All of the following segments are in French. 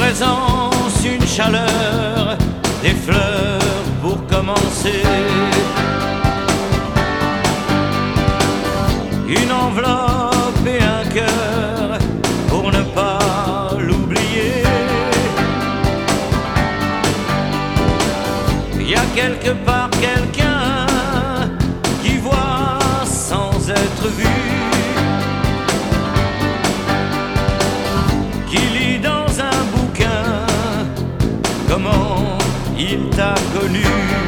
présence, une chaleur, des fleurs pour commencer, une enveloppe et un cœur pour ne pas l'oublier. Il y a quelque part quelqu'un qui voit sans être vu, qui lit dans un bouquin comment il t'a connu.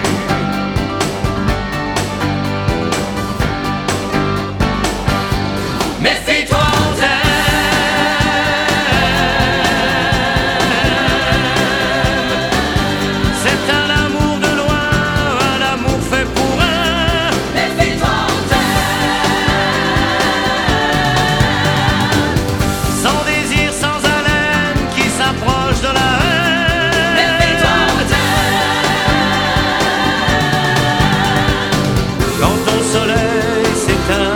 Méfie-toi, on t'aime. C'est un amour de loin, un amour fait pour un. Méfie-toi, on t'aime. Sans désir, sans haleine, qui s'approche de la haine. Méfie-toi, on t'aime. Quand ton soleil s'éteint,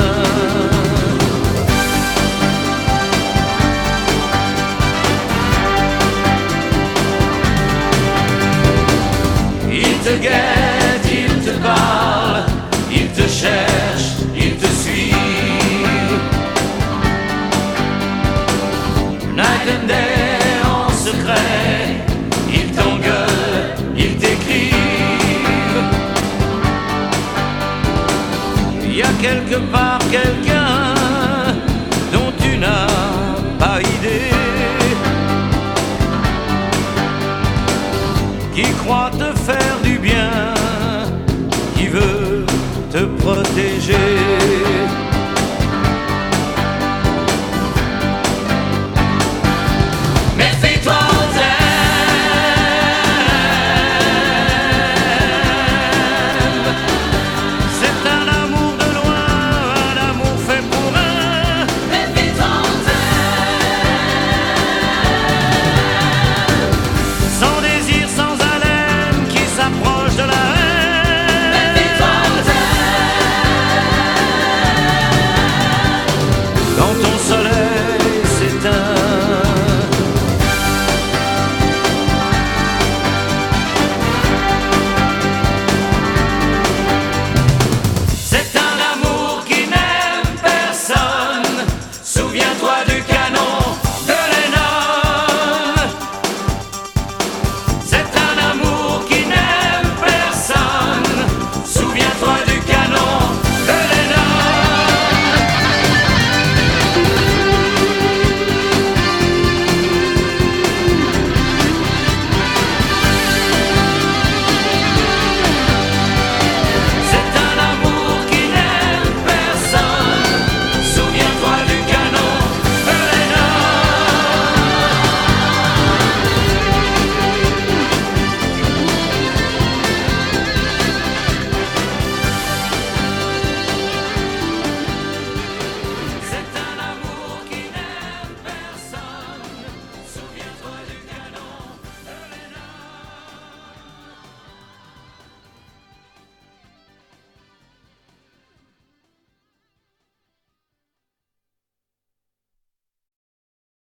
il te guette, il te parle, il te cherche, il te suit. Night and day en secret, il t'engueule, il t'écrit. Il y a quelque part quelqu'un dont tu n'as pas idée, qui croit te faire du bien, qui veut te protéger.